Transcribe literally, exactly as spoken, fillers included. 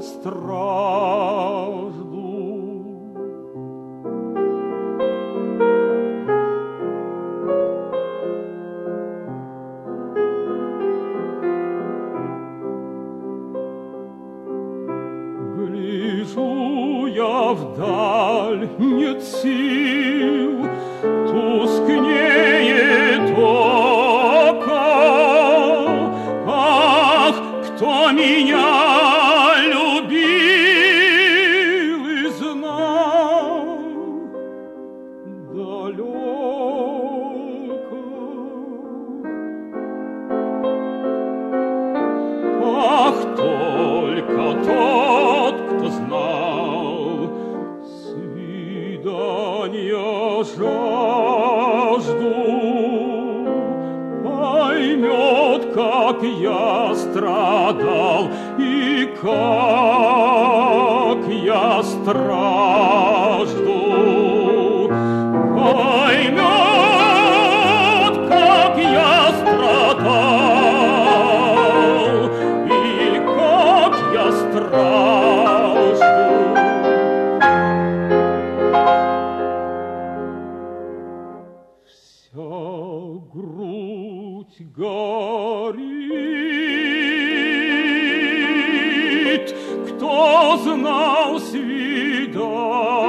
стражду. Гляжу я вдаль, нет сил, тускнеет око. Ах, кто меня любил и знал далеко. Ах, только тот, кто знал свидания жажду, поймет, как я страдал и как я стражду. Поймет, как я страдал и как я стражду. Вся грудь горит, кто знал свидание.